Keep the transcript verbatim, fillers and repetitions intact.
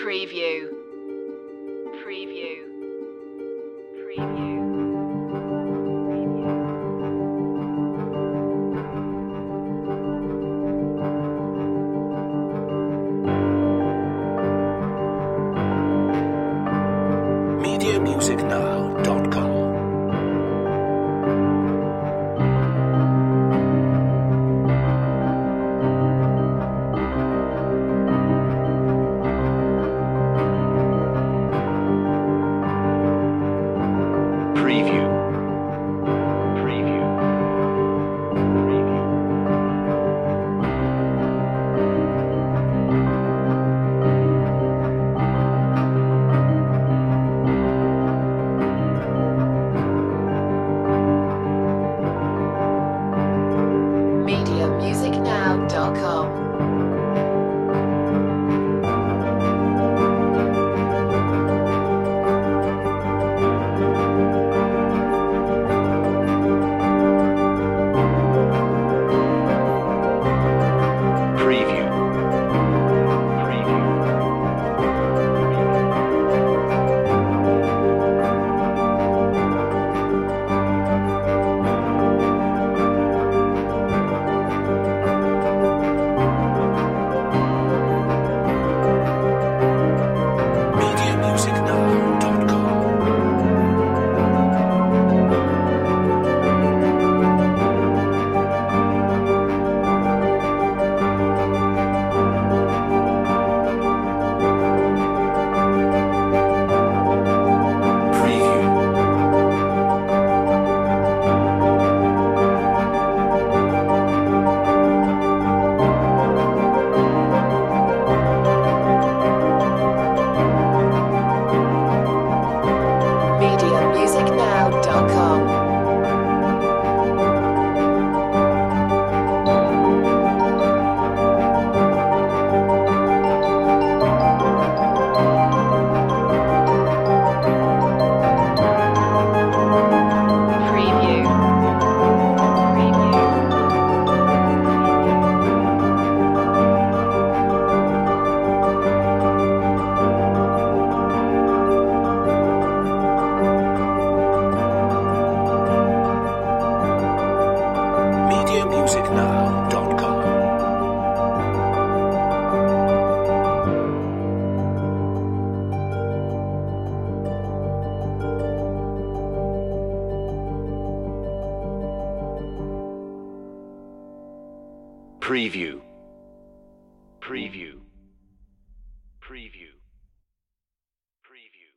Preview. Preview. Preview. media music now dot com. Preview. Preview. Preview. media music now dot com. Preview. Preview. media music now dot com. Preview. media music now dot com. Preview. Preview. media music now dot com. Preview. Preview. Preview.